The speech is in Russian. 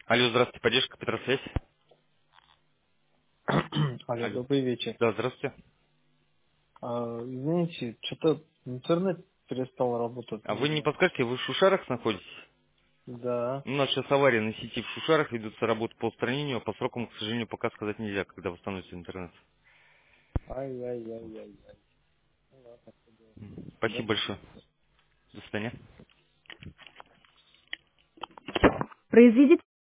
Алло, здравствуйте, поддержка Петросвязь. Алло, Алло. добрый вечер. Да, здравствуйте. Извините, что-то интернет перестал работать у А вы не меня. подскажете, вы в Шушарах находитесь? Да. У нас сейчас авария на сети в Шушарах, ведутся работы по устранению, а по срокам, к сожалению, пока сказать нельзя, когда восстановится интернет. Ай-яй-яй-яй-яй. Ну ладно, что делать. Да? Спасибо большое. До свидания. Произведите